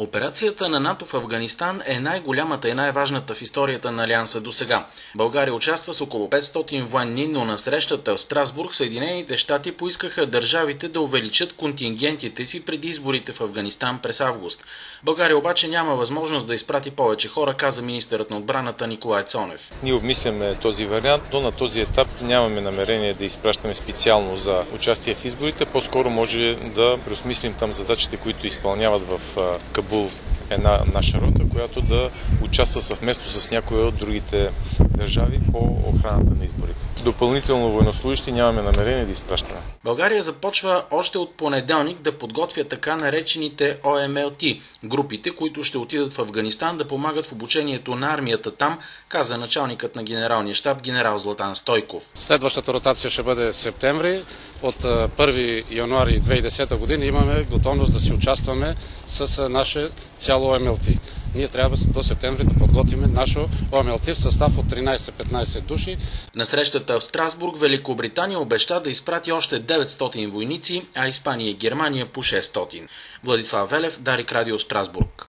Операцията на НАТО в Афганистан е най-голямата и най-важната в историята на Алианса досега. България участва с около 500 военни, но на срещата в Страсбург Съединените щати поискаха държавите да увеличат контингентите си преди изборите в Афганистан през август. България обаче няма възможност да изпрати повече хора, каза министърът на отбраната Николай Цонев. Ние обмисляме този вариант, но на този етап нямаме намерение да изпращаме специално за участие в изборите. По-скоро може да преосмислим там задачите, които изпълняват в Кабул една наша рота, която да участва съвместно с някои от другите държави по охраната на изборите. Допълнително военнослужащи нямаме намерение да изпращаме. България започва още от понеделник да подготвя така наречените ОМЛТ, групите, които ще отидат в Афганистан да помагат в обучението на армията там, каза началникът на генералния щаб генерал Златан Стойков. Следващата ротация ще бъде септември. От 1 януари 2010 година имаме готовност да си участваме с наше цяло ОМЛТ. Ние трябва до септември да подготвим нашо ОМЛТ в състав от 13-15 души. На срещата в Страсбург Великобритания обеща да изпрати още 900 войници, а Испания и Германия по 600. Владислав Велев, Дарик Радио, Страсбург.